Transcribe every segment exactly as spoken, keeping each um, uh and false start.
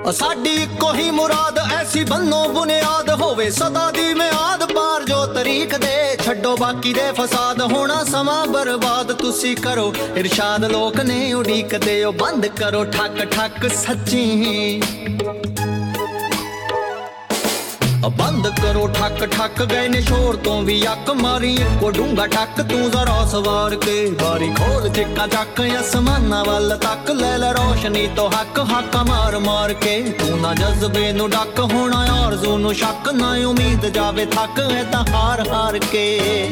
साडी इक्को ही मुराद ऐसी बनो बुनियाद होवे सदा दी मियाद पार जो तरीक दे छड्डो बाकी दे फसाद होना समा बर्बाद तुसी करो इरशाद लोक ने उड़ीक दे ओ बंद करो ठक ठक सच्ची बंद करो ठक ठक गए ने शोर तो भी अक मारी इक्को डूंगा ठक तू जरा सवार के बारी खोल चिक्का चक आसमाना वाल तक ले ले रोशनी तो हक हक मार मार के तू ना जज्बे नु डक होना आरज़ू नु शक ना उम्मीद जावे थक ऐ तां हार हार के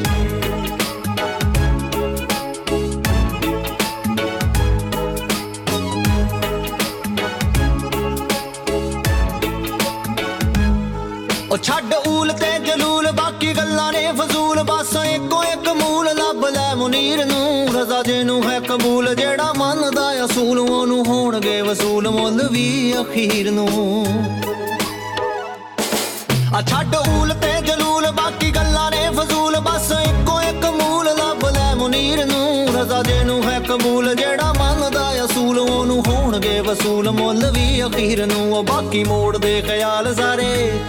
छड्ड ऊल ते जलूल बाकी गल्लां ने फजूल बस इक्को एक मूल लभ लै मुनीर नू रज़ा जिनू है कबूल जेड़ा मनदा असूल ओनू होणगे वसूल मुल भी अखीर नू छड्ड ऊल ते जलूल बाकी गल्लां ने फजूल बस इक्को एक मूल लभ लै मुनीर नू रज़ा जिनू है कबूल जेड़ा मनदा असूल ओनू होणगे वसूल मुल भी अखीर नू बाकी मोड़ दे ख्याल सारे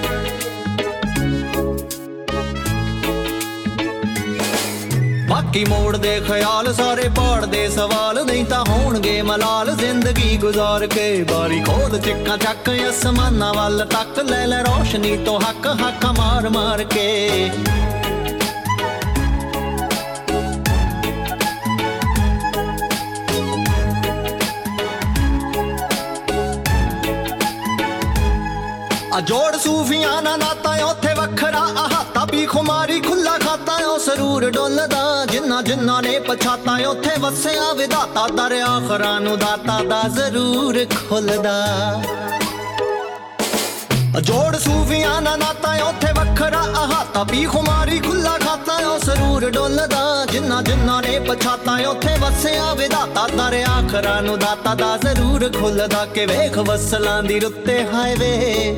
बाकी मोड़ दे ख्याल सारे पाड़ दे सवाल नहीं ता होणगे मलाल जिंदगी गुजार के बारी खोल चिक्का चक आसमाना वाल तक ले ले रोशनी तो हक हक मार मार के जोड़ सूफियां ना नाता उथे वखरा अहाता भी खुमारी खुला खाता ओ सरूर डोलदा जिन्ना जिन्ना ने पछाता उथे वसया विधाता दर आखरा नु दाता दा जरूर खुलदा जोड़ सूफियां ना नाता उथे वखरा अहाता भी खुमारी खुला खाता ओ सरूर डोलदा जिन्ना जिन्ना ने पछाता उथे वसया विधाता दर आखरा नु दाता दा जरूर खुलदा के वेख वसलां दी रुत्ते हाय वे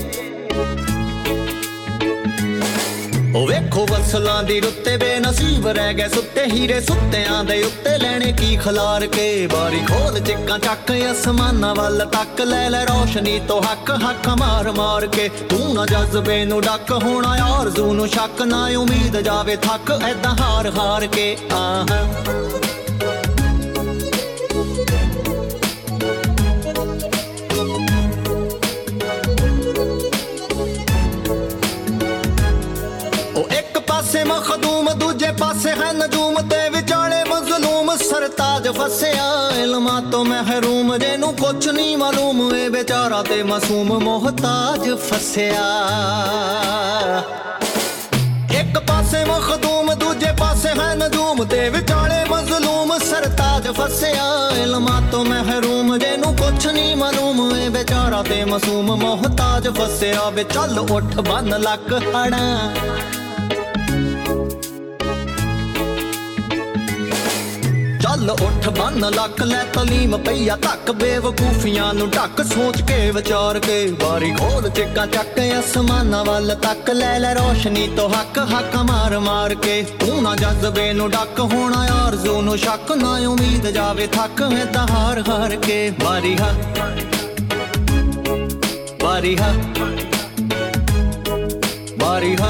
ओ वेखो वसलां दी रुत्ते बेनसीब रह गए सुत्ते हीरे सुत्तियां दे उत्ते लैने की खलार के बारी खोल चिक्का चक आसमाना वाल तक ले ले रोशनी तो हक हक मार मार के तू ना जज्बे नु डक होना आरज़ू नु शक ना उम्मीद जावे थक ऐदां हार हार के आह मखदूम दूजे पासे है नजूम ते विचाले मजलूम सरताज फसया इल्मा तो महरूम जेनू कुछ नहीं मालूम ए बेचारा ते मासूम मोहताज फसया एक पासे मखदूम दूजे पासे है नजूम ते विचाले मजलूम सरताज फसया इल्मा तो महरूम जेनू कुछ नहीं मालूम ए बेचारा ते मासूम मोहताज फसया वे चल उठ बन लक हड़ा चल उठ बन लक लै तलीम पईया तक बेवकूफियां नु ढक सोच के विचार के बारी खोल चिक्का चक आसमाना वाल तक ले ले रोशनी तो हक हक मार मार के तू ना जज्बे नु डक होना आरज़ू नु शक ना उम्मीद जावे थक ऐदां हार हार के बारी हा बारी हा बारी हा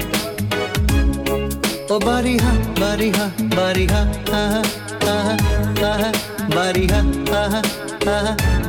ओ बारी हा बारी हा बारी हा हा हा हा बारी हा हा हा